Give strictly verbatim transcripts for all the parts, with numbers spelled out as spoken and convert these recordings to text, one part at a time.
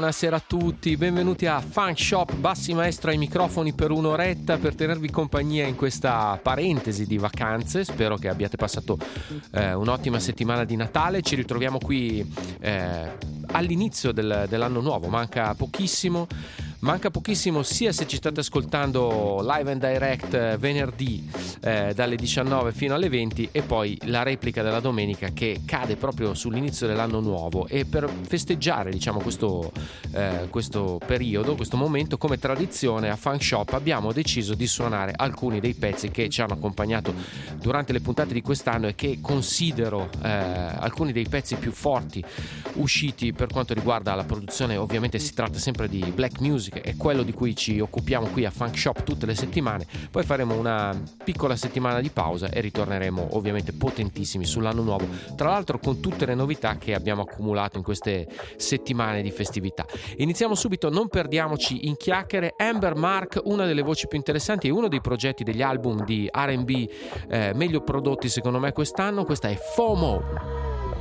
buonasera a tutti, benvenuti a Funk Shop, Bassi Maestro ai microfoni per un'oretta per tenervi compagnia in questa parentesi di vacanze. Spero che abbiate passato eh, un'ottima settimana di Natale. Ci ritroviamo qui eh, all'inizio del, dell'anno nuovo, manca pochissimo. Manca pochissimo sia se ci state ascoltando live and direct venerdì eh, dalle diciannove fino alle venti, e poi la replica della domenica che cade proprio sull'inizio dell'anno nuovo. E per festeggiare, diciamo, questo, eh, questo periodo, questo momento, come tradizione a Funk Shop abbiamo deciso di suonare alcuni dei pezzi che ci hanno accompagnato durante le puntate di quest'anno e che considero eh, alcuni dei pezzi più forti usciti per quanto riguarda la produzione. Ovviamente si tratta sempre di black music, è quello di cui ci occupiamo qui a Funk Shop tutte le settimane. Poi faremo una piccola settimana di pausa e ritorneremo ovviamente potentissimi sull'anno nuovo, tra l'altro con tutte le novità che abbiamo accumulato in queste settimane di festività. Iniziamo subito, non perdiamoci in chiacchiere. Amber Mark, una delle voci più interessanti e uno dei progetti degli album di R and B eh, meglio prodotti secondo me quest'anno. Questa è FOMO.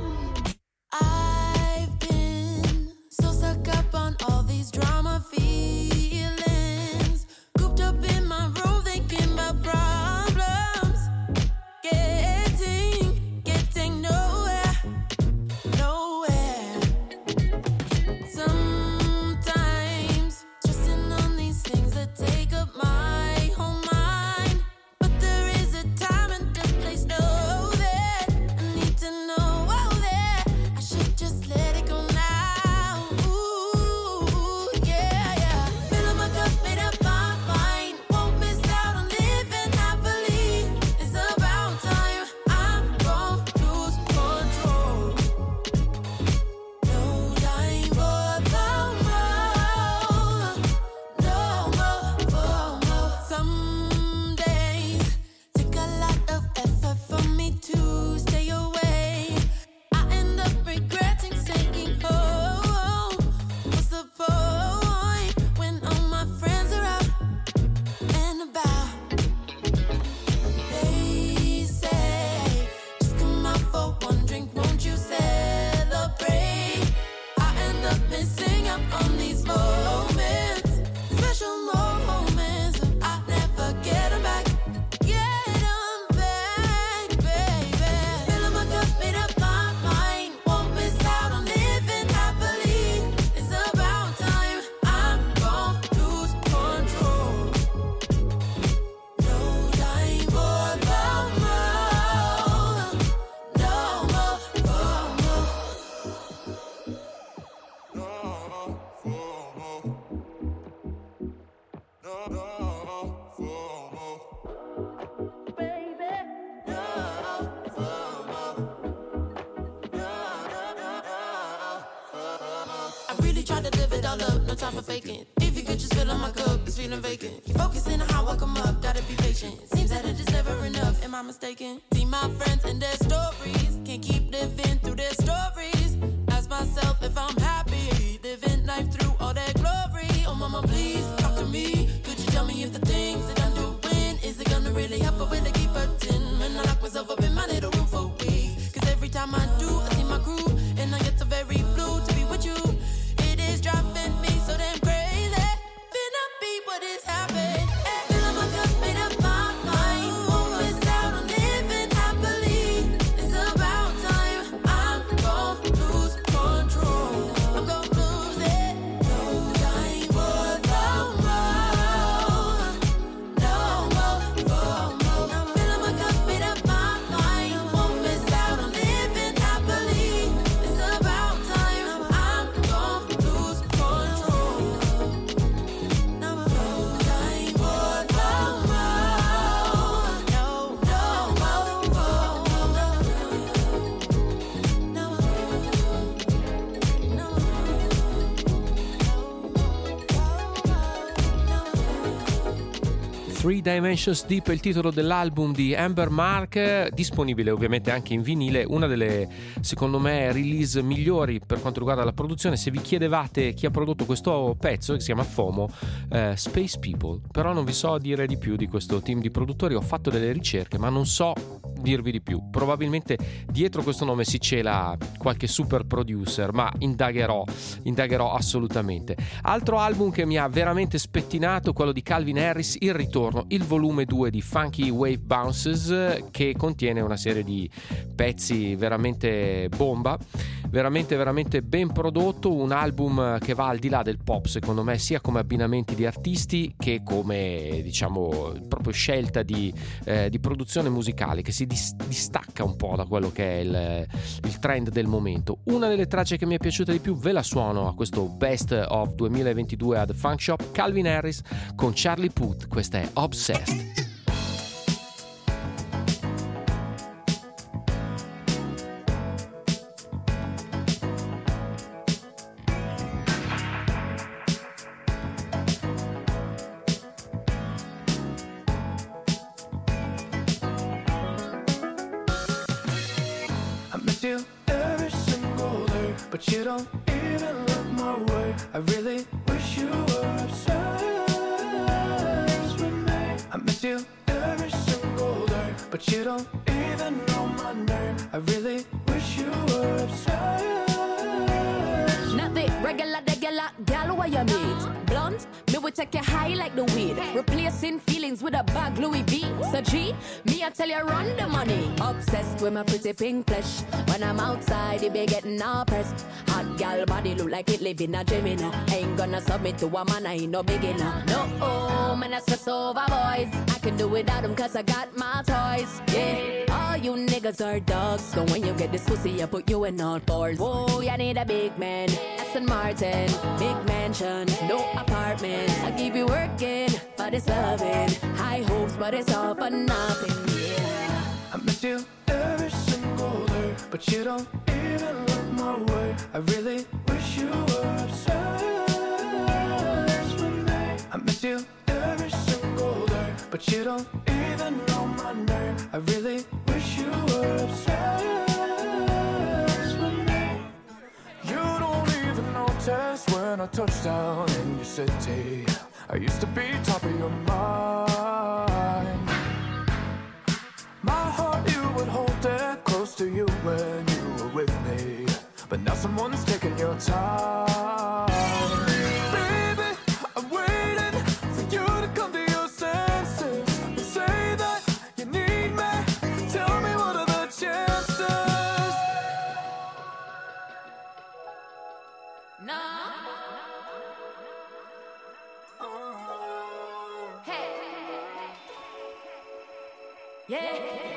Time for faking. If you could just fill up my cup, it's feeling vacant. You focusing on how I come up, gotta be patient. Seems that it is never enough, am I mistaken? See my friends and their stories, can't keep living through their stories. Ask myself if I'm happy, living life through all that glory. Oh mama, please talk to me. Could you tell me if the things that I'm doing, is it gonna really help or will it keep hurting? When I lock myself up in my little room for weeks. Cause every time I do, I see my crew, and I get so very blue to be with you. It is driving me so damn crazy. Finna be what is happening. Fill up my cup, made up my mind. Won't miss out on living happily. It's about time. I'm gon' lose control. I'm gon' lose it. No time for FOMO. No more FOMO. Fill up my cup, made up my mind. Won't miss out on living happily. It's about time. I'm gon' lose control. No more time for FOMO. No, no more FOMO. No more, no Three Dimensions Deep è il titolo dell'album di Amber Mark, disponibile ovviamente anche in vinile, una delle secondo me release migliori per quanto riguarda la produzione. Se vi chiedevate chi ha prodotto questo pezzo che si chiama FOMO, eh, Space People, però non vi so dire di più di questo team di produttori. Ho fatto delle ricerche ma non so dirvi di più. Probabilmente dietro questo nome si cela qualche super producer, ma indagherò, indagherò assolutamente. Altro album che mi ha veramente spettinato, quello di Calvin Harris, Il Ritorno, il volume due di Funky Wave Bounces, che contiene una serie di pezzi veramente bomba, veramente veramente ben prodotto, un album che va al di là del pop secondo me, sia come abbinamenti di artisti che come, diciamo, proprio scelta di, eh, di produzione musicale, che si dis- distacca un po' da quello che è il, il trend del momento. Una delle tracce che mi è piaciuta di più ve la suono a questo Best of duemilaventidue a The Funk Shop, Calvin Harris con Charlie Puth, questa è Obsessed. You every single day, but you don't even look my way. I really wish you were obsessed with me. I miss you every single day, but you don't even know my name. I really wish you were obsessed. Not the regular, regular gal where you meet. Blunt, me will take you high like the weed. Replacing feelings with a bag Louis V. So G, me I tell you run the money. Obsessed with my pretty pink flesh. When I'm outside, it be getting all pressed. Hot gal body look like it live in a gym, you know. Ain't gonna submit to a man, I ain't no beginner. No, oh, man, I stress over boys. I can do without them cause I got my toys. Yeah, all you niggas are dogs. So when you get this pussy, I put you in all fours. Whoa, you need a big man. Aston Martin, big mansion, no apartment. I keep you working, but it's loving. High hopes, but it's all for nothing, yeah. I miss you every single day, but you don't even look my way. I really wish you were obsessed with me. I miss you every single day, but you don't even know my name. I really wish you were obsessed with me. You don't even notice when I touch down in your city. I used to be top of your mind. My heart, you would hold it close to you when you were with me. But now someone's taking your time. Baby, I'm waiting for you to come to your senses. You say that you need me. Tell me what are the chances? No. Hey. Yeah.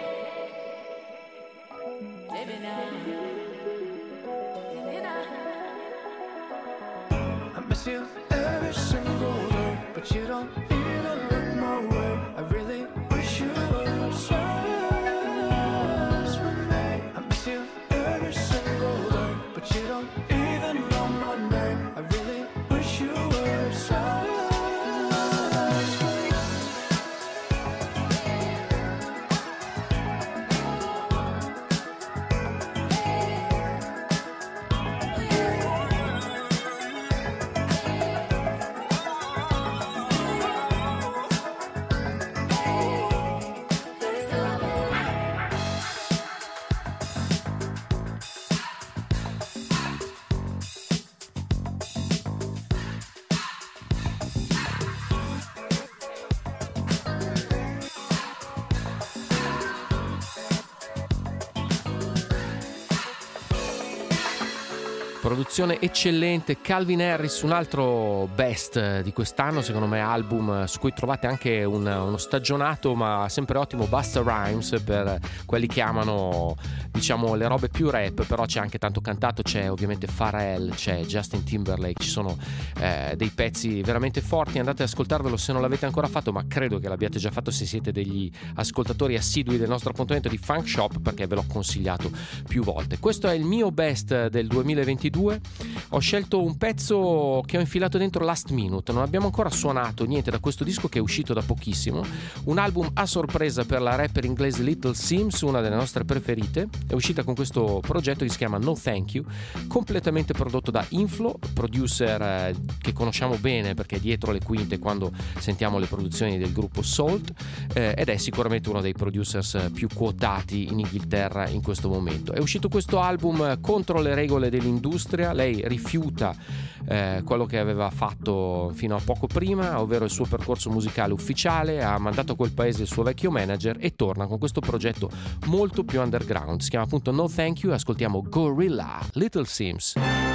Living now. Living now. I miss you every single day, but you don't even look my way. I really wish you were obsessed with me. I miss you every single day, but you don't even know my name. I really wish you were obsessed. Produzione eccellente, Calvin Harris, un altro best di quest'anno, secondo me album su cui trovate anche un, uno stagionato ma sempre ottimo Busta Rhymes per quelli che amano, diciamo, le robe più rap, però c'è anche tanto cantato, c'è ovviamente Pharrell, c'è Justin Timberlake, ci sono eh, dei pezzi veramente forti, andate ad ascoltarvelo se non l'avete ancora fatto, ma credo che l'abbiate già fatto se siete degli ascoltatori assidui del nostro appuntamento di Funk Shop, perché ve l'ho consigliato più volte. Questo è il mio best del duemilaventidue. duemiladue. Ho scelto un pezzo che ho infilato dentro last minute, non abbiamo ancora suonato niente da questo disco che è uscito da pochissimo, un album a sorpresa per la rapper inglese Little Sims, una delle nostre preferite. È uscita con questo progetto che si chiama No Thank You, completamente prodotto da Inflo, producer eh, che conosciamo bene perché è dietro le quinte quando sentiamo le produzioni del gruppo Salt, eh, ed è sicuramente uno dei producers più quotati in Inghilterra in questo momento. È uscito questo album contro le regole dell'industria, lei rifiuta eh, quello che aveva fatto fino a poco prima, ovvero il suo percorso musicale ufficiale, ha mandato a quel paese il suo vecchio manager e torna con questo progetto molto più underground, si chiama appunto No Thank You. Ascoltiamo Gorilla, Little Sims.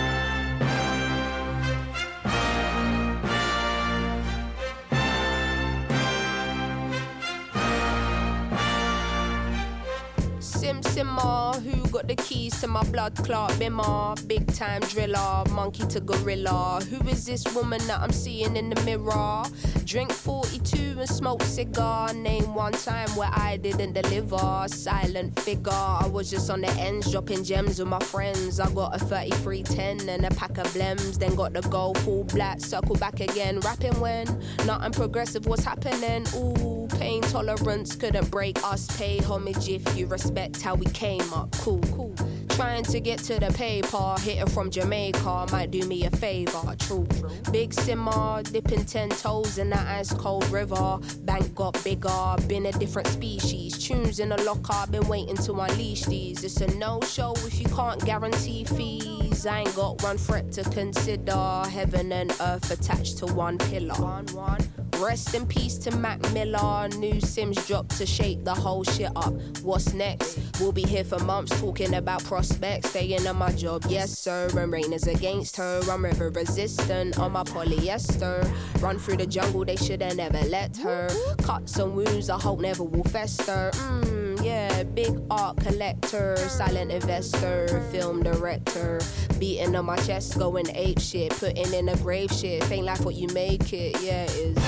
Sim Simmer, who got the keys to my blood clot bimmer? Big time driller, monkey to gorilla. Who is this woman that I'm seeing in the mirror? Drink forty-two and smoke cigar. Name one time where I didn't deliver. Silent figure, I was just on the ends dropping gems with my friends. I got a thirty-three ten and a pack of blems. Then got the gold full black, circle back again. Rapping when nothing progressive was happening. Ooh, pain tolerance couldn't break us. Pay homage if you respect how we came up. Cool, cool. Trying to get to the paper, hitting from Jamaica might do me a favor. True, big simmer, dipping ten toes in the ice cold river. Bank got bigger, been a different species. Tunes in the locker, been waiting to unleash these. It's a no-show if you can't guarantee fees. I ain't got one threat to consider. Heaven and earth attached to one pillar. One, one. Rest in peace to Mac Miller. New Sims dropped to shake the whole shit up. What's next? We'll be here for months talking about prospects. Staying on my job, yes sir. And rain is against her. I'm river resistant on my polyester. Run through the jungle, they shoulda never let her. Cuts and wounds I hope never will fester. Mmm, yeah, big art collector. Silent investor, film director. Beating on my chest, going ape shit. Putting in a grave shit. Ain't like what you make it, yeah it is.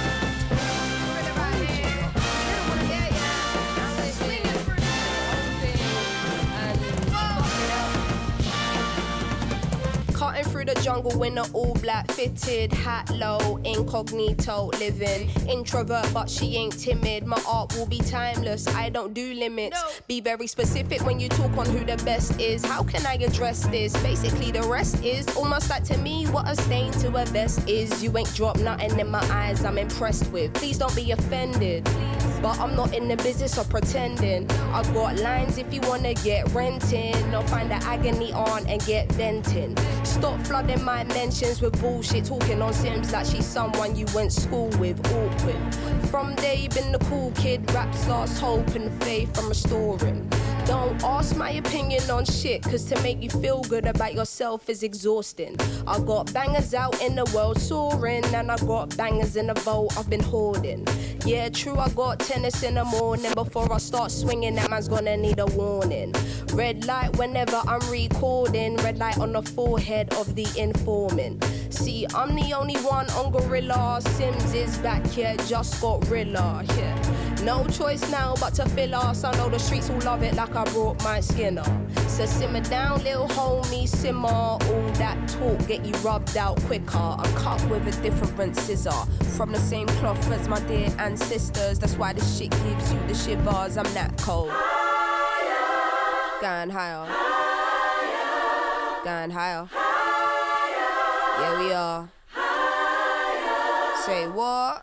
Cutting through the jungle in an all black fitted hat low, incognito living. Introvert but she ain't timid. My art will be timeless, I don't do limits. No. Be very specific when you talk on who the best is. How can I address this? Basically the rest is almost like to me what a stain to a vest is. You ain't dropped nothing in my eyes I'm impressed with. Please don't be offended, please. But I'm not in the business of pretending. I got lines if you wanna get renting, or find the agony on and get venting. Stop flooding my mentions with bullshit, talking on Sims like she's someone you went school with. Awkward. From day been the cool kid, raps lost hope and faith I'm restoring. Don't ask my opinion on shit, cause to make you feel good about yourself is exhausting. I got bangers out in the world soaring, and I got bangers in the vault I've been hoarding. Yeah, true, I got tennis in the morning. Before I start swinging, that man's gonna need a warning. Red light whenever I'm recording. Red light on the forehead of the informant. See, I'm the only one on Gorilla. Sims is back, yeah, just got Rilla, yeah. No choice now but to fill us. I know the streets will love it like I brought my skin up. So simmer down, little homie, simmer. All that talk get you rubbed out quicker. I'm cut with a different scissor. From the same cloth as my dear ancestors. That's why this shit gives you the shivers. I'm that cold. Higher. Going higher. Higher. Going higher. Higher. Yeah, we are. Higher. Say what?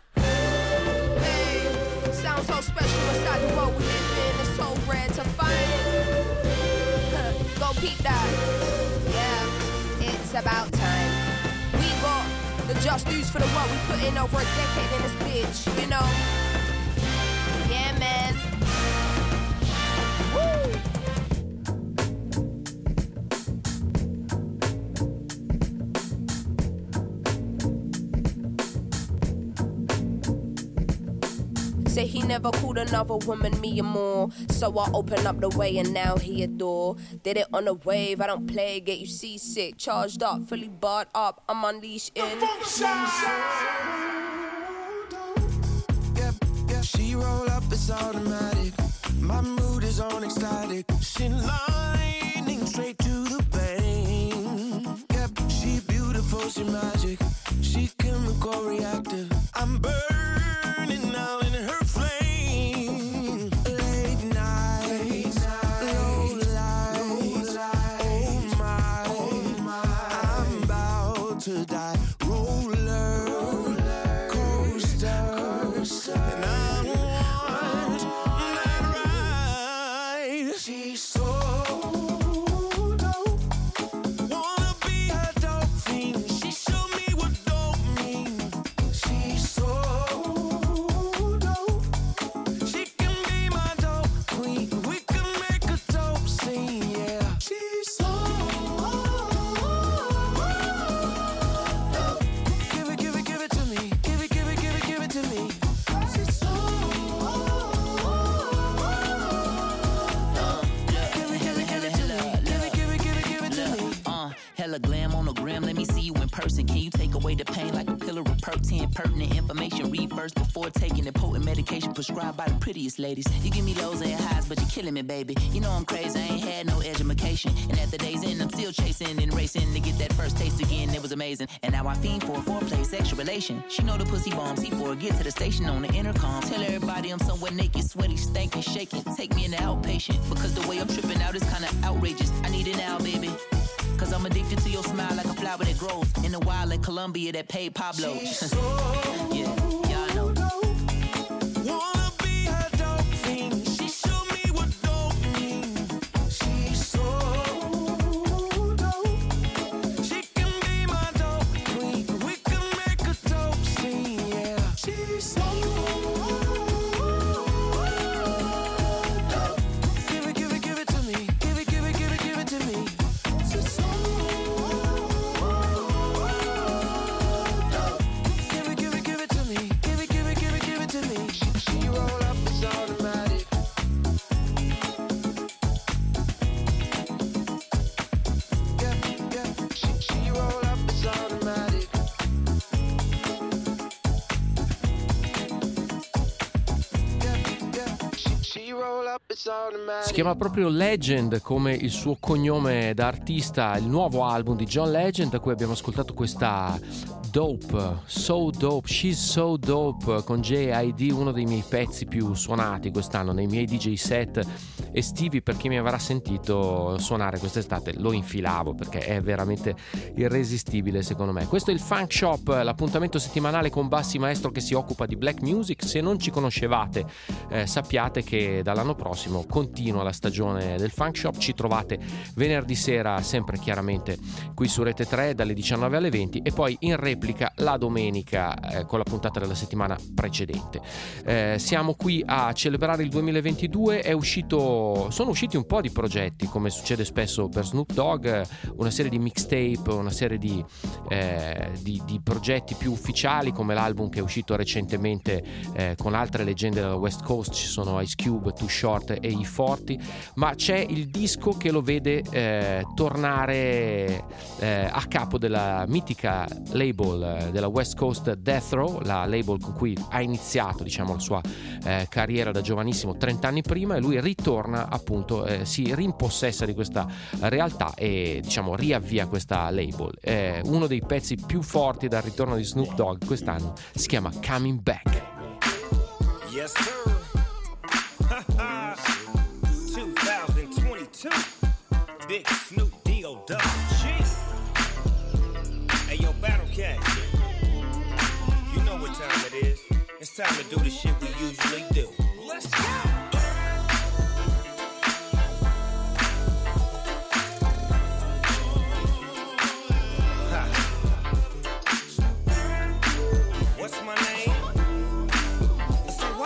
So special inside the world we live in. It's so rare to find. Go peep that. Yeah, it's about time. We got the just dues for the work we put in over a decade in this bitch, you know. Yeah, man. Woo! Say he never called another woman me or more. So I open up the way and now he adore. Did it on a wave, I don't play, get you seasick. Charged up, fully barred up, I'm unleashed in. Yeah, yeah. She roll up, it's automatic. My mood is on ecstatic. She lightning straight to the vein. knows your magic. She chemical reactive. I'm burning out in her flame. Late nights, low lights. Oh my, oh my. I'm about to die. Roller coaster, and I want that ride. She's so glam on the gram, let me see you in person. Can you take away the pain like a pillar of pertinent, pertinent information? Read first before taking the potent medication prescribed by the prettiest ladies. You give me lows and highs, but you're killing me, baby. You know I'm crazy, I ain't had no education. And at the day's end, I'm still chasing and racing to get that first taste again. It was amazing. And now I fiend for a foreplay, sexual relation. She know the pussy bomb, C four, get to the station on the intercom. Tell everybody I'm somewhere naked, sweaty, stankin', shaking. Take me in the outpatient, because the way I'm tripping out is kinda outrageous. I need it now, baby. Cause I'm addicted to your smile like a flower that grows in the wild like Colombia that paid Pablo. Yeah, y'all know. Wanna be her dope fiend. She showed me what dope means. She's so dope. She can be my dope queen. We can make a dope scene, yeah. She's so dope. Give it, give it, give it to me. Give it, give it, give it, give it to me. She's so Si chiama proprio Legend come il suo cognome da artista, il nuovo album di John Legend, da cui abbiamo ascoltato questa Dope, So Dope, She's So Dope con J I D, uno dei miei pezzi più suonati quest'anno nei miei D J set estivi. Per chi mi avrà sentito suonare quest'estate lo infilavo perché è veramente irresistibile secondo me. Questo è il Funk Shop, l'appuntamento settimanale con Bassi Maestro che si occupa di black music. Se non ci conoscevate eh, sappiate che dall'anno prossimo continua la stagione del Funk Shop. Ci trovate venerdì sera sempre chiaramente qui su Rete tre dalle diciannove alle venti e poi in replica la domenica eh, con la puntata della settimana precedente. Eh, siamo qui a celebrare il duemilaventidue. È uscito, sono usciti un po' di progetti, come succede spesso per Snoop Dogg, una serie di mixtape, una serie di, eh, di, di progetti più ufficiali, come l'album che è uscito recentemente eh, con altre leggende della West Coast. Ci sono Ice Cube, Too Short e E forty, ma c'è il disco che lo vede eh, tornare eh, a capo della mitica label della West Coast, Death Row, la label con cui ha iniziato, diciamo, la sua eh, carriera da giovanissimo trenta anni prima, e lui ritorna appunto, eh, si rimpossessa di questa realtà e diciamo riavvia questa label. Eh, uno dei pezzi più forti dal ritorno di Snoop Dogg quest'anno si chiama Coming Back. Yes sir. twenty twenty-two Big Snoop D O Double G. Hey yo, Battle Cat, you know what time it is. It's time to do the shit we usually do. Let's go. What's my name? Say what?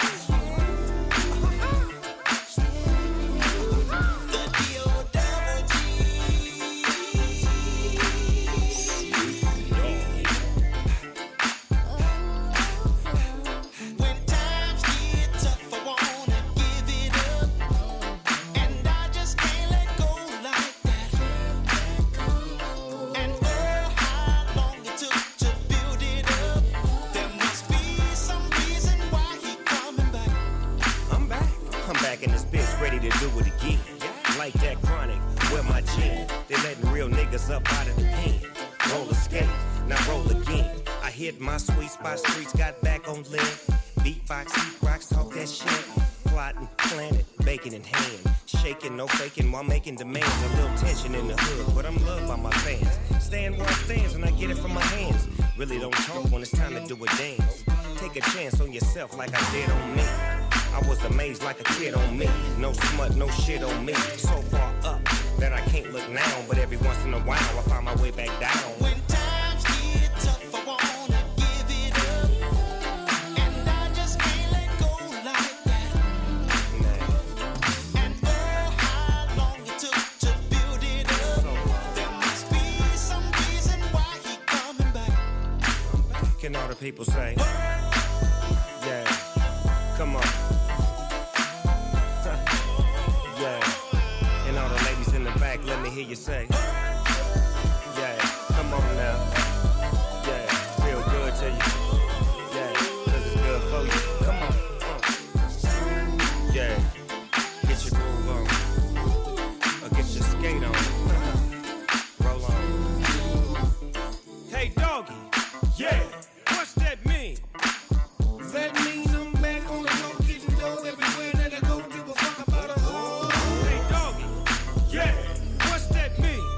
The D O Double G. When times get tough, I wanna give it up, and I just can't let go like that. And oh, how long it took to build it up. There must be some reason why he coming back. I'm back. I'm back in this bitch, ready to do it again. Like that chronic, where my chin. They letting real niggas up out of the pen. roller skate, now roll again. I hit my sweet spot, streets got back on lead. Beatbox, heat rocks, talk that shit. Plotting, planning, baking in hand. Shaking, no faking while making demands. A little tension in the hood, but I'm loved by my fans. Stand where I stands and I get it from my hands. Really don't talk when it's time to do a dance. Take a chance on yourself like I did on me. I was amazed like a kid on me. No smut, no shit on me. So far up that I can't look now. But every once in a while I find my way back down. When times get tough, I wanna give it up. And I just can't let go like that. Nah. And oh, how long it took to build it up. So there must be some reason why he coming back. Can all the people say? Yeah, come on. Yeah, and all the ladies in the back, let me hear you say. Yeah, come on now. Yeah, feel good to you. Yeah, cause it's good for you. Come on. Uh. Yeah, get your groove on. Or get your skate on. Roll on. Hey, doggy. Yeah, what's that mean? That mean I'm back on the road, getting dough everywhere that I go. Give a fuck about a hoe. Hey, doggy. Yeah, what's that mean?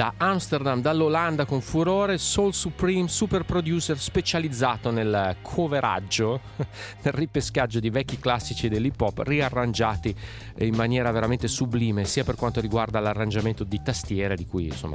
da Amsterdam, dall'Olanda con furore, Soul Supreme, super producer specializzato nel coveraggio, nel ripescaggio di vecchi classici dell'hip hop riarrangiati in maniera veramente sublime, sia per quanto riguarda l'arrangiamento di tastiere, di cui insomma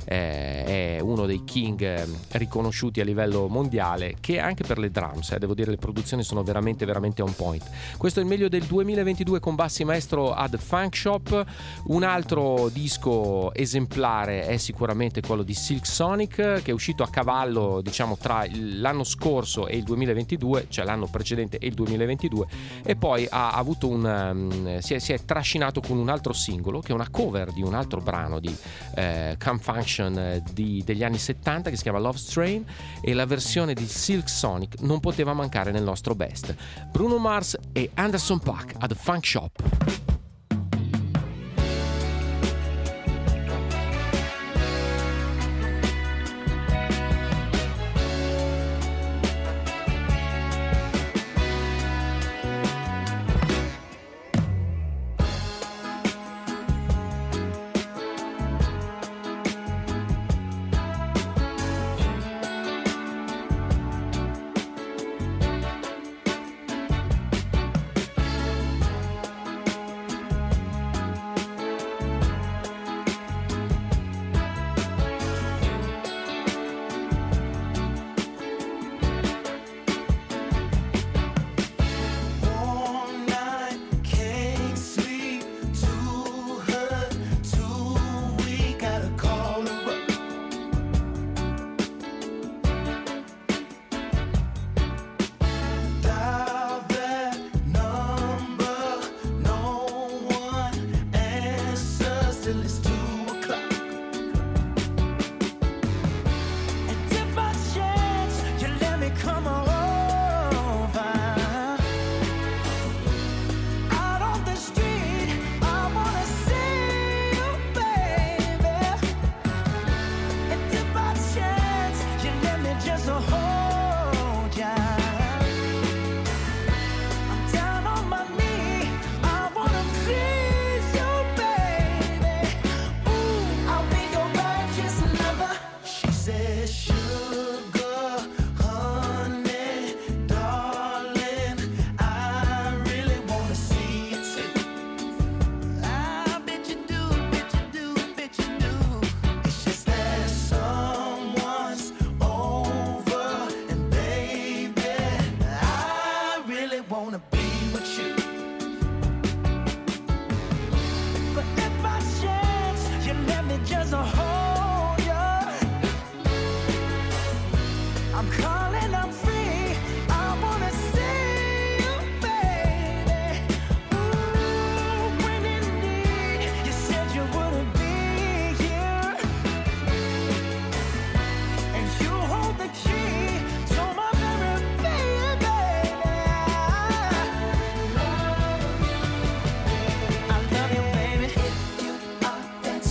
è uno dei king riconosciuti a livello mondiale, che anche per le drums, eh, devo dire le produzioni sono veramente veramente on point. Questo è il meglio del duemilaventidue con Bassi Maestro ad Funk Shop. Un altro disco esemplare è sicuramente quello di Silk Sonic, che è uscito a cavallo, diciamo, tra l'anno scorso e il duemilaventidue, cioè l'anno precedente e il duemilaventidue, e poi ha avuto un um, si, è, si è trascinato con un altro singolo che è una cover di un altro brano di eh, Come Function eh, di, degli anni settanta, che si chiama Love Strain, e la versione di Silk Sonic non poteva mancare nel nostro best. Bruno Mars e Anderson .Paak ad Funk Shop.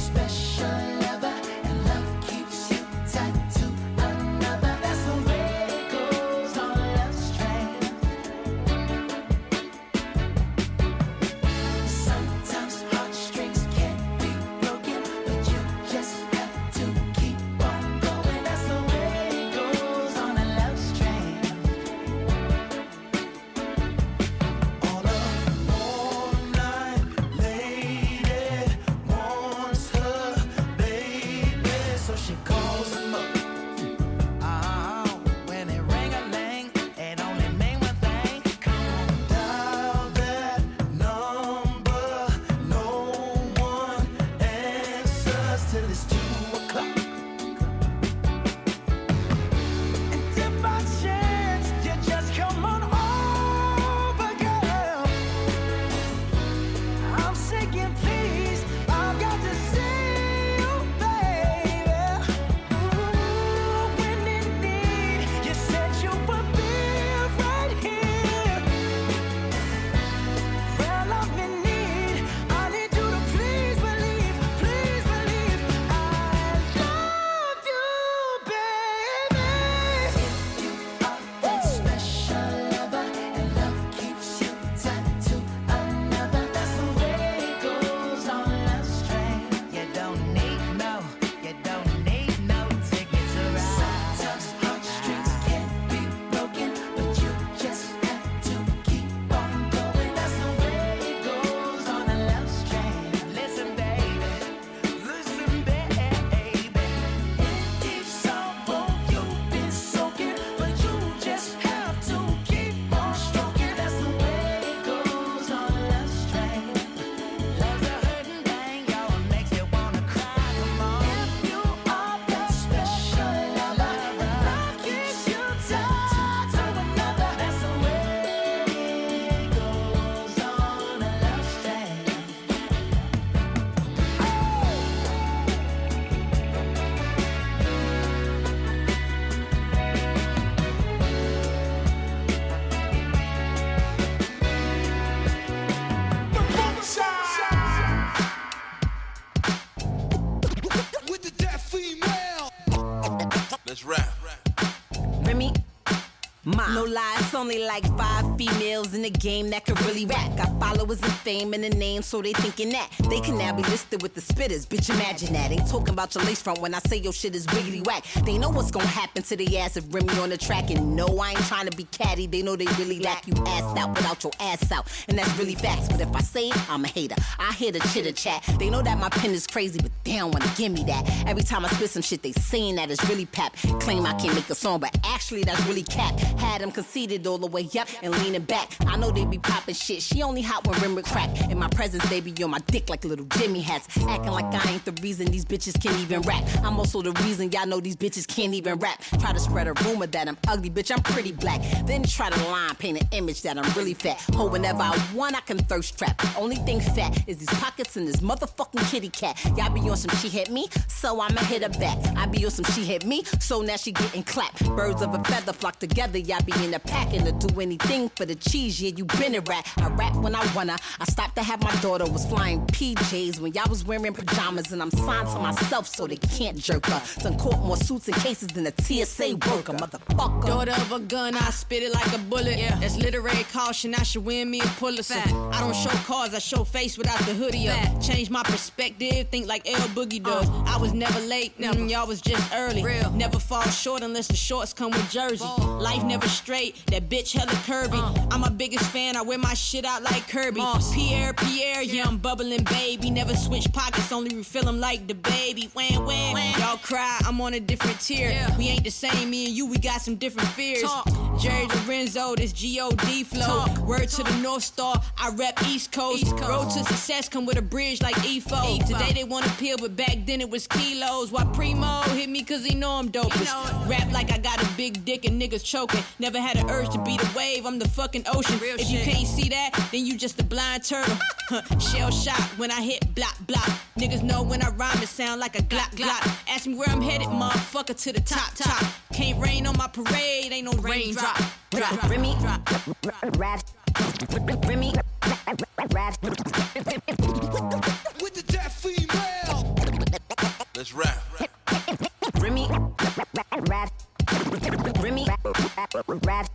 Special lover, and love keeps you tied to another. That's the way Let's rap. Remy, Ma. No lie, it's only like five females in the game that could really rap. Got followers and fame in the name, so they thinking that they can now be listed with the spitters. Bitch, imagine that. Ain't talking about your lace front when I say your shit is wiggly whack. They know what's gonna happen to the ass if Remy on the track. And no, I ain't trying to be catty. They know they really lack you ass out without your ass out. And that's really facts. But if I say it, I'm a hater. I hear the chitter chat. They know that my pen is crazy, but they don't wanna give me that. Every time I spit some shit, they saying that it's really pap. Claim I can't make a song, but actually that's really cap. Had them conceited all the way up and leaning back. I know they be popping shit. She only hot when rim with crack. In my presence, they be on my dick like little Jimmy hats. Acting like I ain't the reason these bitches can't even rap. I'm also the reason y'all know these bitches can't even rap. Try to spread a rumor that I'm ugly, bitch, I'm pretty black. Then try to line, paint an image that I'm really fat. Ho, whenever I want, I can thirst trap. Only thing fat is these pockets and this motherfucking kitty cat. Y'all be on some she hit me, so I'ma hit her back. I be on some she hit me, so now she getting clapped. Birds of a feather flock together, y'all be in the pack and to do anything for the cheese, yeah, you been a rat. I rap when I wanna. I stopped to have my daughter was flying P Js when y'all was wearing pajamas, and I'm signed to myself so they can't jerk her. Done caught more suits and cases than a T S A worker, motherfucker. Daughter of a gun, I spit it like a bullet. Yeah. That's literary caution, I should win me a Pulitzer. I don't show cars, I show face without the hoodie up. Change my perspective, think like L Boogie does. Uh, I was never late, never. Mm, y'all was just early. Real. Never fall short unless the shorts come with jersey. Ball. Life never straight, that bitch hella curvy. Uh, I'm my biggest fan, I wear my shit out like Kirby. Moss. Pierre, Pierre, yeah, I'm bubbling baby. Never switch pockets, only refill them like the baby. Wham, wham, wham. Y'all cry, I'm on a different tier. Yeah. We ain't the same, me and you, we got some different fears. Talk. Jerry Talk. Lorenzo, this G O D flow. Talk. Word Talk. To the North Star, I rep East Coast. East Coast. Road to success come with a bridge like E F O. E F O. Today they wanna peel, but back then it was kilos. Why Primo hit me cause he know I'm dope. Rap like I got a big dick and niggas choking. Never had an urge to be the wave, I'm the fucking ocean. Real if shit. You can't see that, then you just a blind turtle. Shell shot when I hit block, block. Niggas know when I rhyme it sound like a glock, glock. Ask me where I'm headed, motherfucker, to the top, top. Can't rain on my parade, ain't no raindrop. Drop, Remy, drop, rap, Remy, rap. With the deaf female. Let's rap. Remy, rap. Remy, rap.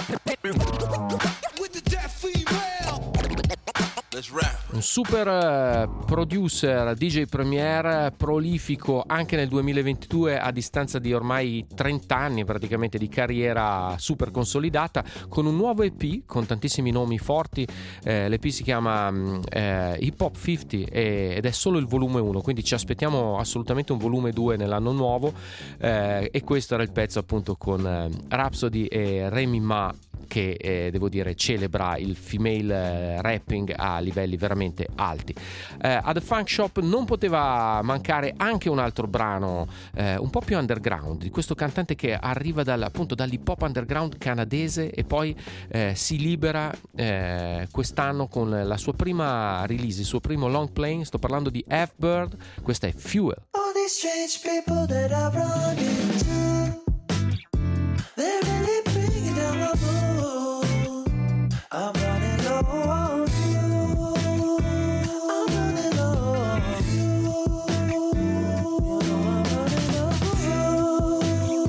With the deaf female. Let's rap. Un super uh, producer, D J Premier, prolifico anche nel duemilaventidue a distanza di ormai trenta anni praticamente di carriera super consolidata, con un nuovo E P con tantissimi nomi forti. eh, l'E P si chiama eh, Hip Hop cinquanta e, ed è solo il volume uno, quindi ci aspettiamo assolutamente un volume due nell'anno nuovo. eh, e questo era il pezzo appunto con eh, Rhapsody e Remy Ma, che eh, devo dire celebra il female eh, rapping a livelli veramente alti. Eh, a The Funk Shop non poteva mancare anche un altro brano eh, un po' più underground di questo cantante che arriva dal, appunto dall'hip hop underground canadese e poi eh, si libera eh, quest'anno con la sua prima release, il suo primo long play. Sto parlando di F-Bird, questa è Fuel. All these strange people that I run into, they're really bringing down my mood. I'm running low on you. I'm running low on you. You know I'm running low on you.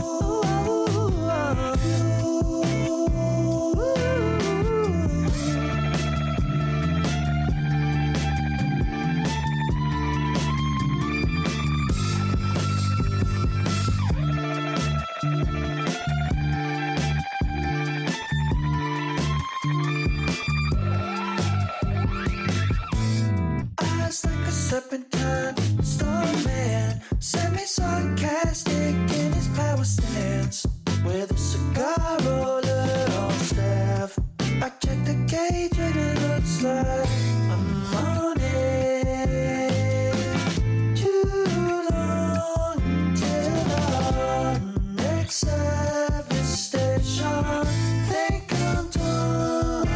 Eyes like a serpentine, starman, semi-sarcastic in his power stance, with a cigar roller on staff. I check the gauge and it looks like I'm on it. Too long till our next service station. Think I'm done.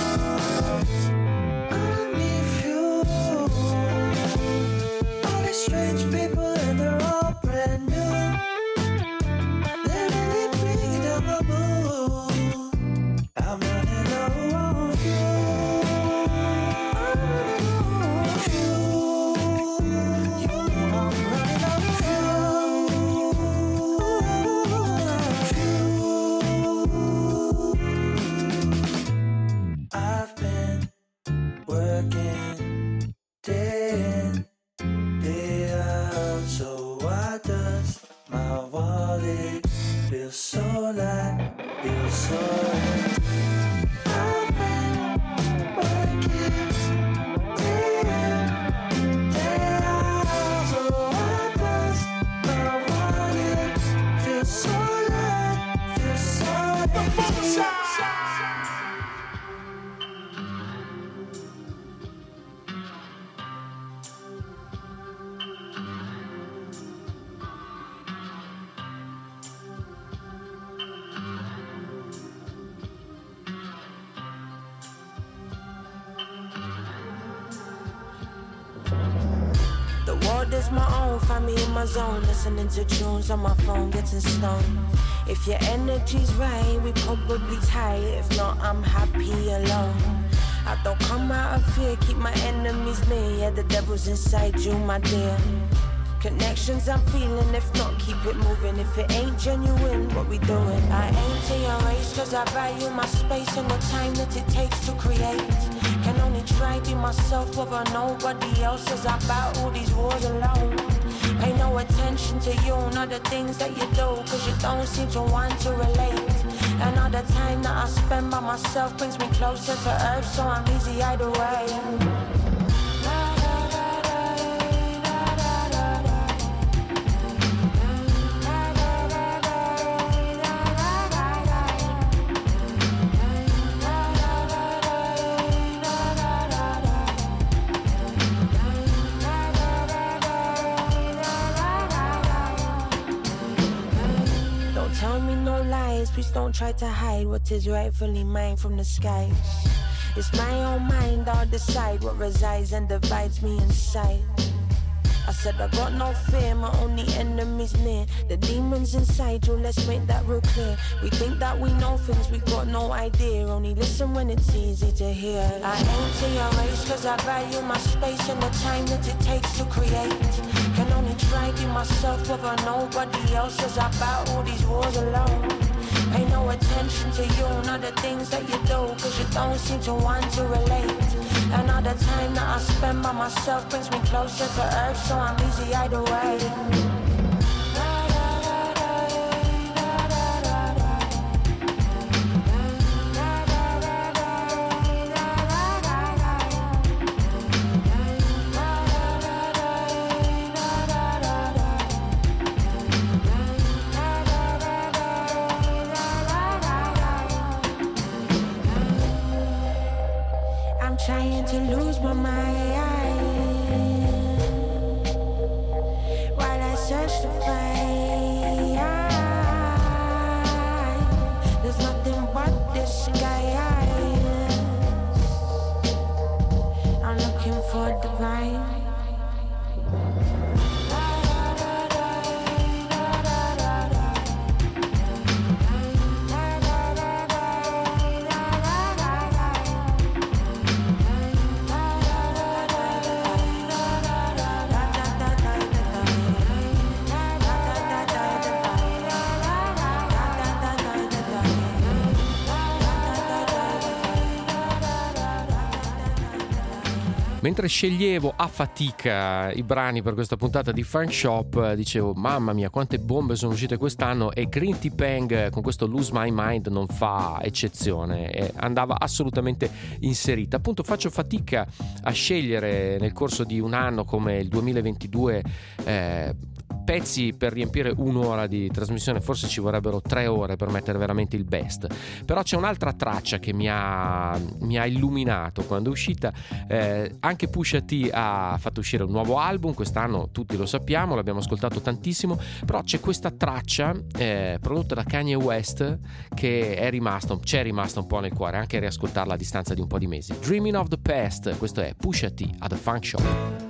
I need fuel. All these strange people and they're all brand new. They're really bringing down my mood. is my own, find me in my zone, listening to tunes on my phone, getting stoned. If your energy's right, we probably tight. If not, I'm happy alone. I don't come out of fear, keep my enemies near. Yeah, the devil's inside you, my dear. Connections I'm feeling, if not, keep it moving. If it ain't genuine, what we doing? I aim to your race, cause I value my space and the time that it takes to create. Can only try be myself over nobody else, as I battle these wars alone. Pay no attention to you, not the things that you do, cause you don't seem to want to relate. And all the time that I spend by myself brings me closer to earth, so I'm easy either way. Please don't try to hide what is rightfully mine from the skies. It's my own mind, I'll decide what resides and divides me inside. I said I got no fear, my only enemy's near. The demons inside you, let's make that real clear. We think that we know things, we got no idea. Only listen when it's easy to hear. I aim to your race cause I value my space and the time that it takes to create. Can only try be myself over nobody else, as I battle these wars alone. Pay no attention to you, not the things that you do, cause you don't seem to want to relate. And all the time that I spend by myself brings me closer to earth, so I'm easy either way. Trying to lose my mind while I search to find. There's nothing but the sky. I'm looking for divine. Mentre sceglievo a fatica i brani per questa puntata di Funk Shop, dicevo mamma mia quante bombe sono uscite quest'anno, e Green Tea Peng con questo Lose My Mind non fa eccezione, e andava assolutamente inserita. Appunto faccio fatica a scegliere nel corso di un anno come il duemilaventidue eh, pezzi per riempire un'ora di trasmissione, forse ci vorrebbero tre ore per mettere veramente il best. Però c'è un'altra traccia che mi ha, mi ha illuminato quando è uscita. Eh, anche Pusha T ha fatto uscire un nuovo album quest'anno, tutti lo sappiamo, l'abbiamo ascoltato tantissimo, però c'è questa traccia eh, prodotta da Kanye West che è rimasta, c'è rimasta un po' nel cuore, anche a riascoltarla a distanza di un po' di mesi. Dreaming of the Past, questo è Pusha T at the Funk Shop.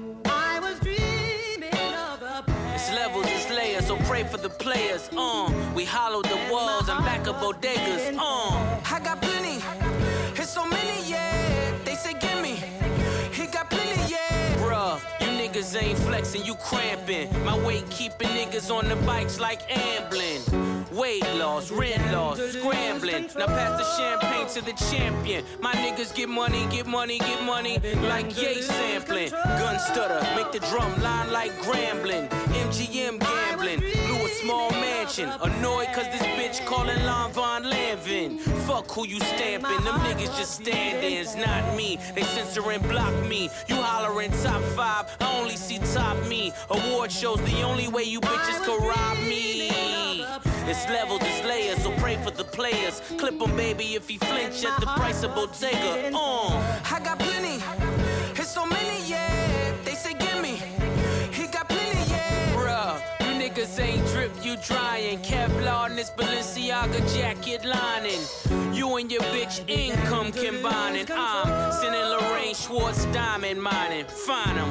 So pray for the players, uh we hollowed the walls and back up bodegas, uh I got plenty, it's so many, yeah. They say gimme, he got plenty, yeah. Bruh, you niggas ain't flexing, you cramping. My weight keeping niggas on the bikes like ambling. Weight loss, rent loss, scrambling. Now pass the champagne to the champion. My niggas get money, get money, get money, like yay sampling. Gun stutter, make the drum line like Grambling. M G M gambling, blew a small mansion. Annoyed cause this bitch calling Lon Von Lanvin. Fuck who you stamping, them niggas just stand-ins, not me. They censor and block me. You hollering top five, I only see top me. Award shows the only way you bitches can rob me. It's levels, it's layers, so pray for the players. Clip him, baby, if he flinch at the price of Bottega. Uh, I got plenty, it's so many, yeah. They say gimme, he got plenty, yeah. Bruh, you niggas ain't drip, you drying. Kevlar in this Balenciaga jacket lining. You and your bitch income combining. I'm sending Lorraine Schwartz diamond mining. Find him.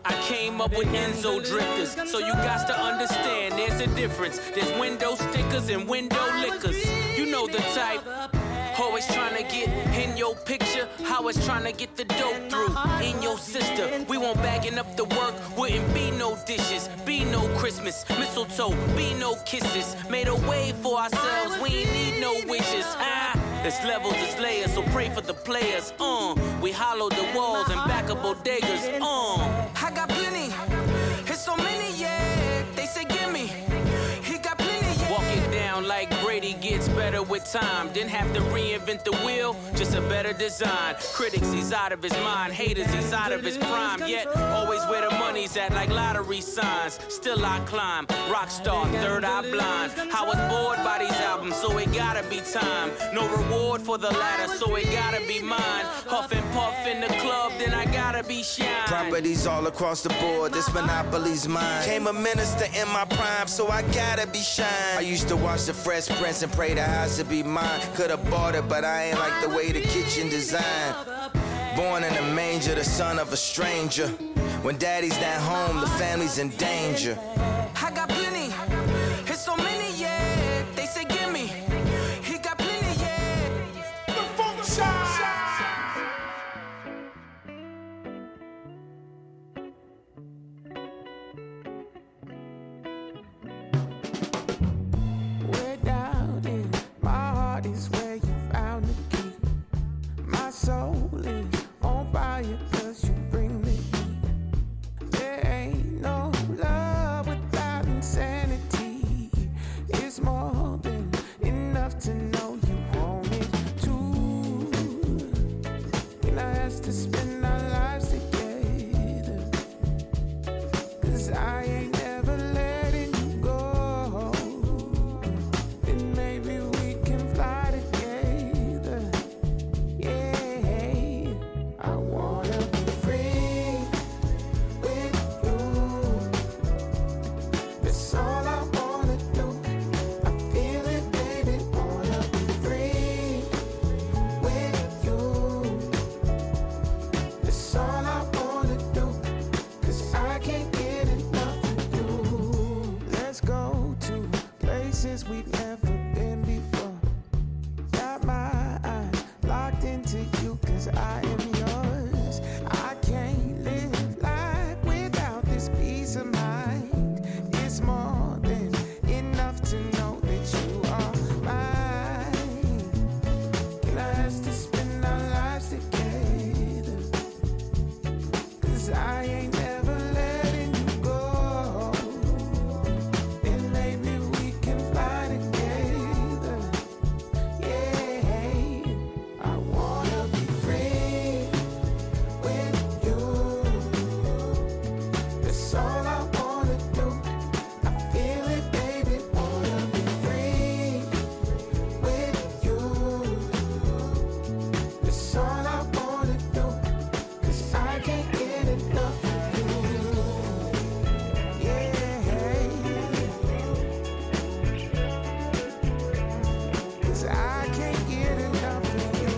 I came up with Enzo drifters, so you got to understand there's a difference. There's window stickers and window lickers. You know the type. Always trying to get in your picture, how it's trying to get the dope through. In your sister, we won't bagging up the work. Wouldn't be no dishes, be no Christmas. Mistletoe, be no kisses. Made a way for ourselves, we ain't need no wishes. Ah, it's levels, it's layers, so pray for the players. Uh, we hollowed the walls and back of bodegas. Uh, I got plenty, it's so many, yeah. They say gimme, he got plenty, yeah. Walk it down like Brady gets better with time. Didn't have to reinvent the wheel, just a better design. Critics, he's out of his mind. Haters, he's out of his prime. Yet, always where the money's at, like lottery signs. Still I climb, rock star, third eye blind. I was bored by these albums, so it gotta be time. No reward for the latter, so it gotta be mine. Huff and puff in the club, then I gotta be shine. Properties all across the board, this monopoly's mine. Came a minister in my prime, so I gotta be shine. I used to watch the Fresh Prince and pray the house to be mine. Could've bought it, but I ain't like the way the kitchen designed. Born in a manger, the son of a stranger. When daddy's not home, the family's in danger. I got plenty, it's so many, yeah. They say gimme, he got plenty, yeah. The funk Way down in my heart is where you found the key. My soul is on fire 'cause you bring me heat. There ain't no love without insanity. It's more than enough to know you want it too. And I ask to spend our lives together, 'cause I ain't never letting you go. Then maybe we can fly together. Yeah, I wanna be free with you. That's all I wanna do. I feel it, baby. Wanna be free with you. That's all I wanna do. 'Cause I can't get enough of you. Let's go to places we've never been before. Got my eyes locked into you 'cause I am yours. I can't live life without this peace of mind. It's more than enough to know that you are mine. Can I ask to spend our lives together? 'Cause I ain't never letting you go. Then maybe we can fly together. Yeah, I wanna be free with you. That's all I wanna do. I feel it, baby. Wanna be free with you. That's all I wanna do. 'Cause I can't get enough of you. Yeah, 'cause I can't get enough of you.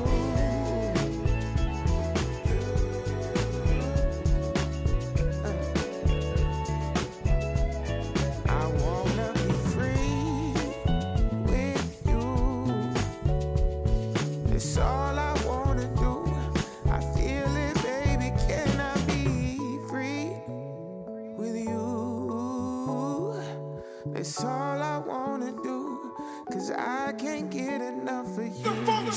I wanna be free with you. It's all I wanna do. I feel it, baby. Can I be free with you? It's all I wanna do. 'Cause I can't get enough of you. The funk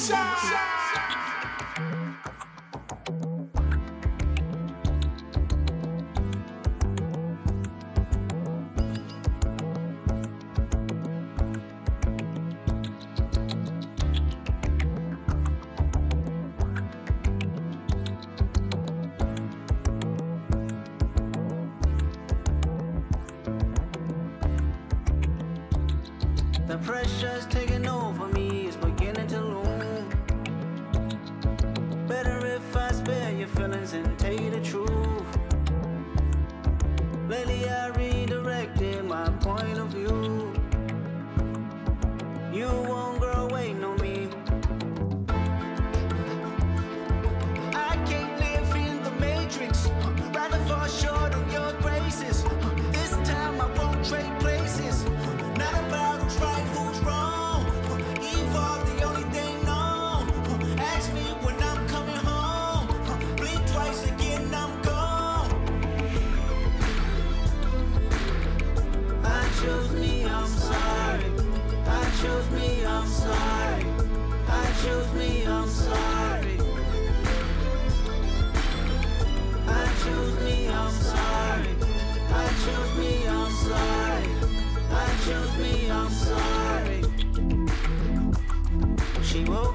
The pressure's taking over me, it's beginning to loom. Better if I spare your feelings and tell you the truth. Lately I redirected my point of view. You won't grow waiting on me. I can't live in the matrix, rather fall short of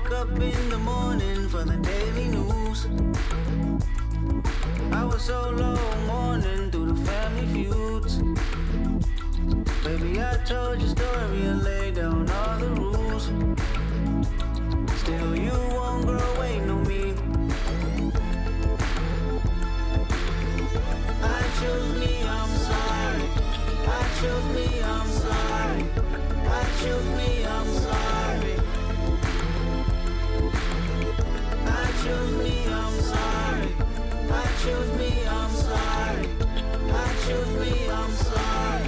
woke up in the morning for the daily news. I was so low mourning through the family feuds. Baby, I told your story and laid down all the rules. Still, you won't grow, ain't no me. I chose me, I'm sorry. I chose me, I'm sorry. I chose me, I'm sorry. I chose me, I'm sorry. I chose me, I'm sorry. I chose me, I'm sorry.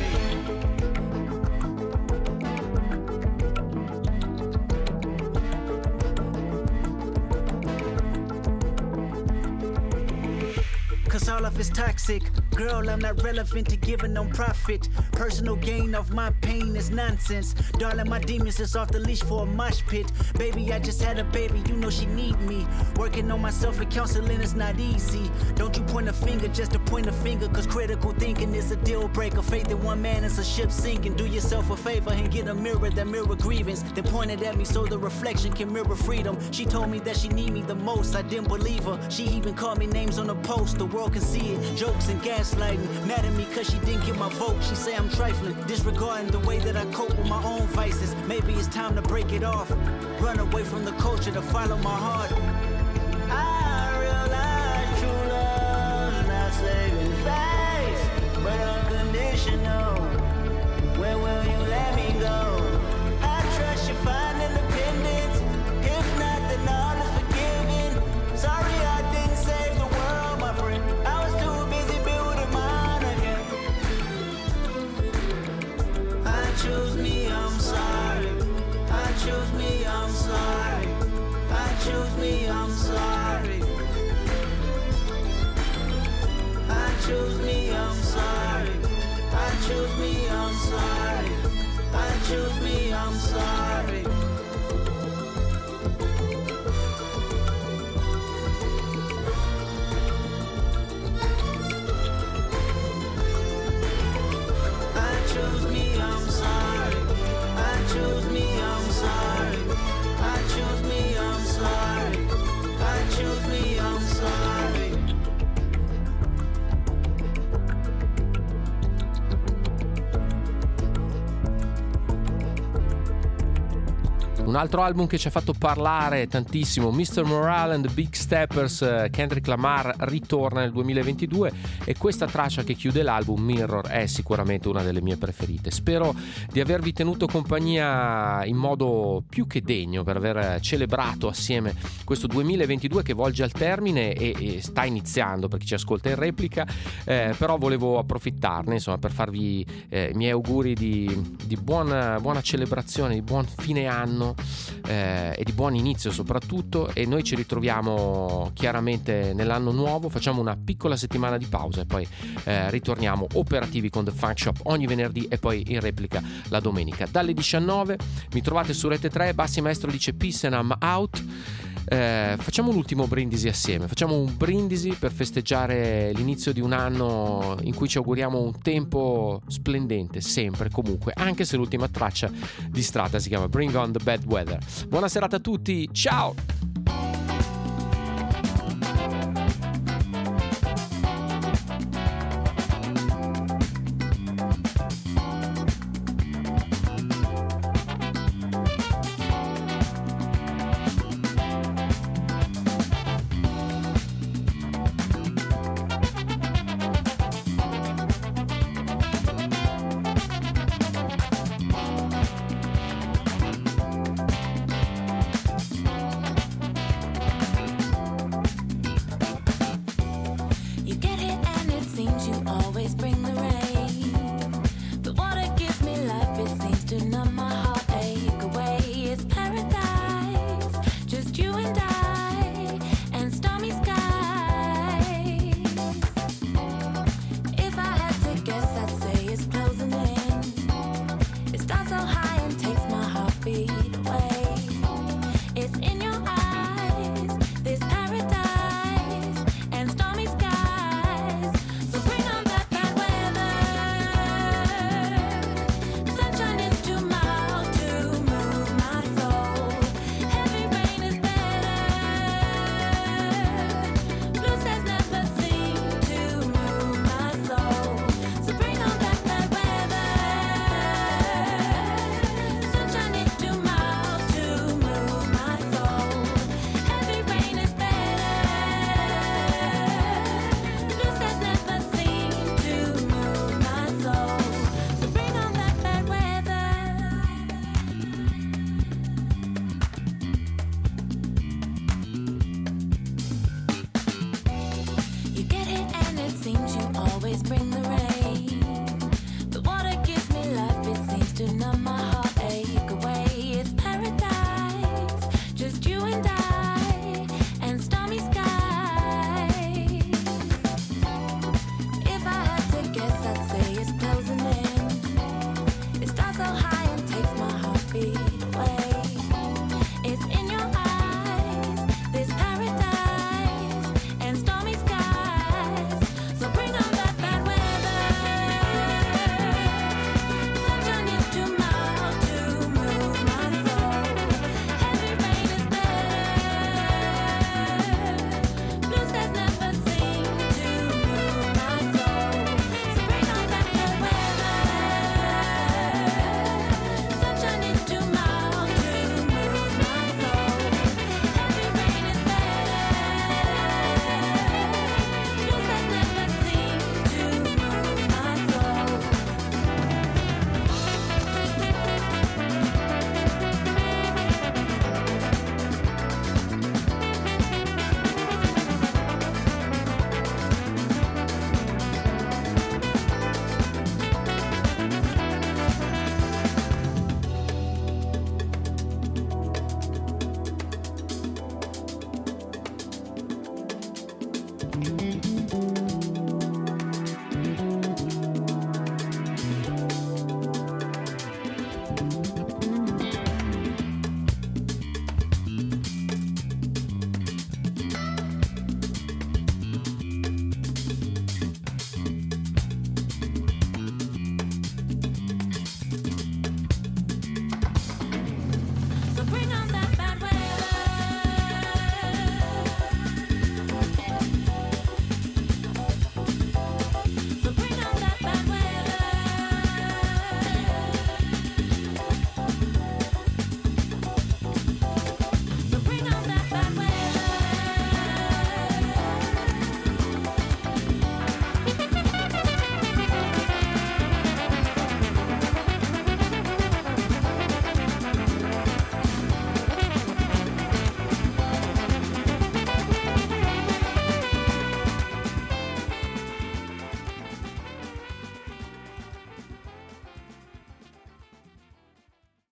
Cause all of it's toxic. Girl, I'm not relevant to giving no profit. Personal gain of my pain is nonsense. Darling, my demons is off the leash for a mosh pit. Baby, I just had a baby, you know she need me. Working on myself and counseling is not easy. Don't you point a finger just to point a finger. Cause critical thinking is a deal breaker. Faith in one man is a ship sinking. Do yourself a favor and get a mirror that mirror grievance. Then point it at me so the reflection can mirror freedom. She told me that she need me the most, I didn't believe her. She even called me names on the post, the world can see it. Jokes and gaslighting. Mad at me cause she didn't get my vote. She say I'm trifling, disregarding the way that I cope with my own vices. Maybe it's time to break it off. Run away from the culture to follow my heart. I realize true love's not saving face, but unconditional. Where will you let me go? I trust you find independence. If not, then all is forgiven. Sorry I didn't save the world, my friend. I was too busy building mine again. I chose me, I'm sorry. I chose me, I'm sorry. I chose me, I'm sorry. I chose me, I'm sorry. I chose me, I'm sorry. I chose me, I'm sorry. I chose me, I'm sorry. I chose me, I'm sorry. I chose me, I'm sorry. I chose me, I'm sorry. Un altro album che ci ha fatto parlare tantissimo, mister Morale and the Big Steppers. Kendrick Lamar ritorna nel duemilaventidue e questa traccia che chiude l'album, Mirror, è sicuramente una delle mie preferite. Spero di avervi tenuto compagnia in modo più che degno per aver celebrato assieme questo duemilaventidue che volge al termine e, e sta iniziando per chi ci ascolta in replica, eh, però volevo approfittarne insomma per farvi eh, i miei auguri di, di buona, buona celebrazione, di buon fine anno eh, e di buon inizio soprattutto, e noi ci ritroviamo chiaramente nell'anno nuovo. Facciamo una piccola settimana di pausa e poi eh, ritorniamo operativi con The Funk Shop ogni venerdì e poi in replica la domenica dalle diciannove. Mi trovate su Rete tre. Bassi Maestro dice peace and I'm out. Eh, facciamo un ultimo brindisi assieme, facciamo un brindisi per festeggiare l'inizio di un anno in cui ci auguriamo un tempo splendente sempre, comunque, anche se l'ultima traccia di strada si chiama Bring on the Bad Weather. Buona serata a tutti, ciao! feet.